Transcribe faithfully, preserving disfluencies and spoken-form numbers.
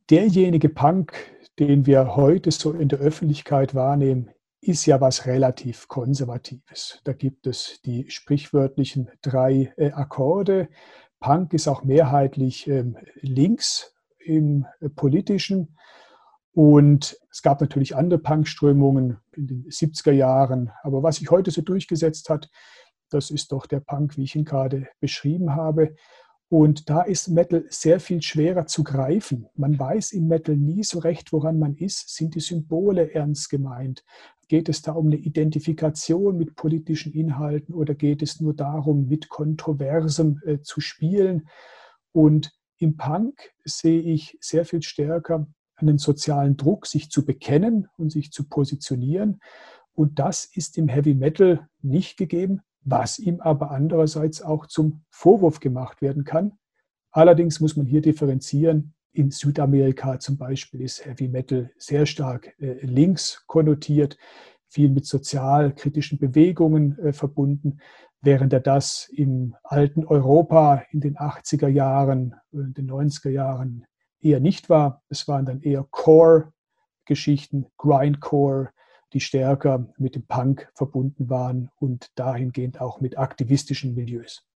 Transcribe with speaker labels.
Speaker 1: derjenige Punk, den wir heute so in der Öffentlichkeit wahrnehmen, ist ja was relativ Konservatives. Da gibt es die sprichwörtlichen drei äh, Akkorde. Punk ist auch mehrheitlich ähm, links im äh, Politischen. Und es gab natürlich andere Punkströmungen in den siebziger Jahren. Aber was sich heute so durchgesetzt hat, das ist doch der Punk, wie ich ihn gerade beschrieben habe. Und da ist Metal sehr viel schwerer zu greifen. Man weiß im Metal nie so recht, woran man ist. Sind die Symbole ernst gemeint? Geht es da um eine Identifikation mit politischen Inhalten oder geht es nur darum, mit Kontroversem äh, zu spielen? Und im Punk sehe ich sehr viel stärker einen sozialen Druck, sich zu bekennen und sich zu positionieren. Und das ist im Heavy Metal nicht gegeben, was ihm aber andererseits auch zum Vorwurf gemacht werden kann. Allerdings muss man hier differenzieren. In Südamerika zum Beispiel ist Heavy Metal sehr stark äh, links konnotiert, viel mit sozialkritischen Bewegungen äh, verbunden, während er das im alten Europa in den achtziger Jahren, in den neunziger Jahren eher nicht war. Es waren dann eher Core-Geschichten, Grindcore, die stärker mit dem Punk verbunden waren und dahingehend auch mit aktivistischen Milieus.